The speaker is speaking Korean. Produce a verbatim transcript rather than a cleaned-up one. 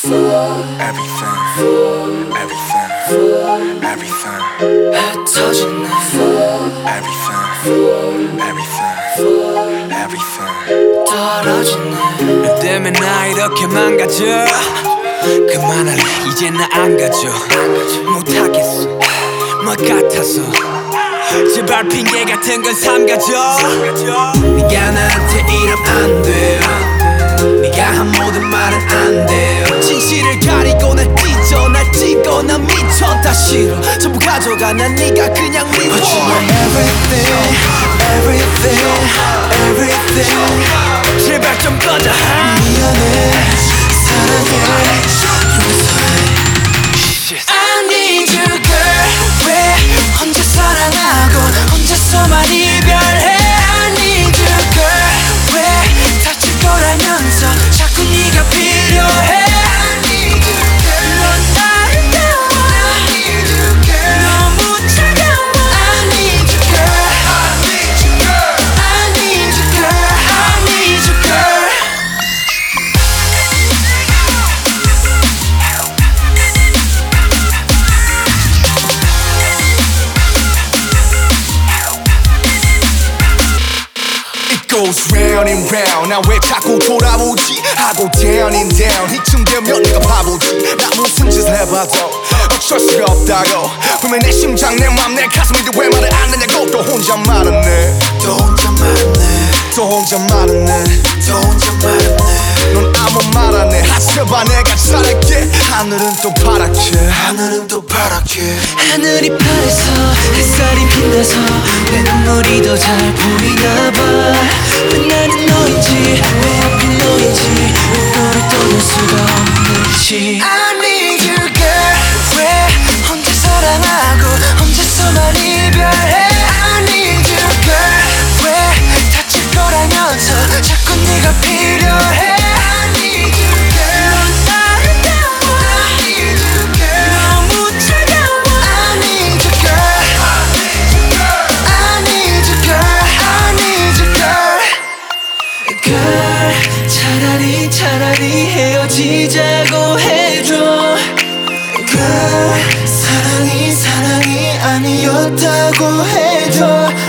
everything, everything, everything. 흩어지네 Everything, everything, everything. 떨어지네 너 때문에 나 이렇게 망가져 그만할래 이제 나 안 가져 못하겠어 뭐 같아서 제발 핑계 같은 건 삼가져 네가 나한테 이러면 안 돼요 네가 한 모든 말은 안 돼요 진실을 가리고 날 찢어 날 찍어 난 미쳐 다 싫어 전부 가져가 난 네가 그냥 미워 But you are everything, everything, everything 제발 좀 꺼져 미안해 사랑해 용서해 I need you girl 왜 혼자 사랑하고 혼자서만 이별해 I need you girl 왜 다칠 거라면서 자꾸 네가 필요해 I need you girl 넌 아름다워 I need you girl 너무 차가워 I need you girl I need you girl I need you girl I need you girl Goes round and round 나 왜 자꾸 돌아오지 하고 down and down 이쯤 되면 내가 바보지 나 무슨 짓을 해봐도 어쩔 수가 없다고 분명 내 심장 내 맘 내 가슴인데 왜 말을 안 하냐고 또 혼자 말았네 또 혼자 말았네 또 혼자 말았네 또 혼자 말았네 넌 아무 말 안 해 하셔봐 내가 잘할게 하늘은 또 파랗게 하늘은 또 파랗게 하늘이 파래서 햇살이 빛나서 내 눈물이 더 잘 보이나 봐왜 나는 너인지 왜 하필 너인지 왜 너를 떠날 수가 없는지 I need you girl 왜 혼자 사랑하고 혼자서만 이별해 I need you girl 왜 다칠 거라면서 자꾸 네가 필요해 I need you girl 넌 아름다워 I need you girl 너무 차가워 I need you girl I need you girl I need you girl girl 차라리 차라리 헤어지자고 해줘 girl 사랑이 사랑이 아니었다고 해줘